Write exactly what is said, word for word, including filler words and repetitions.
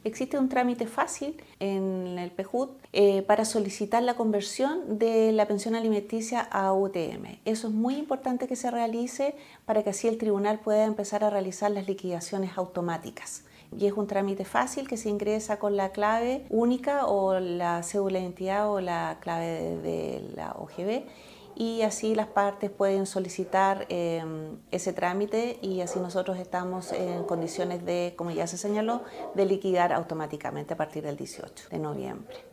Existe un trámite fácil en el P J U T eh, para solicitar la conversión de la pensión alimenticia a U T M. Eso es muy importante que se realice para que así el tribunal pueda empezar a realizar las liquidaciones automáticas. Y es un trámite fácil que se ingresa con la clave única o la cédula de identidad o la clave de, de la O G B, y así las partes pueden solicitar eh, ese trámite y así nosotros estamos en condiciones de, como ya se señaló, de liquidar automáticamente a partir del dieciocho de noviembre.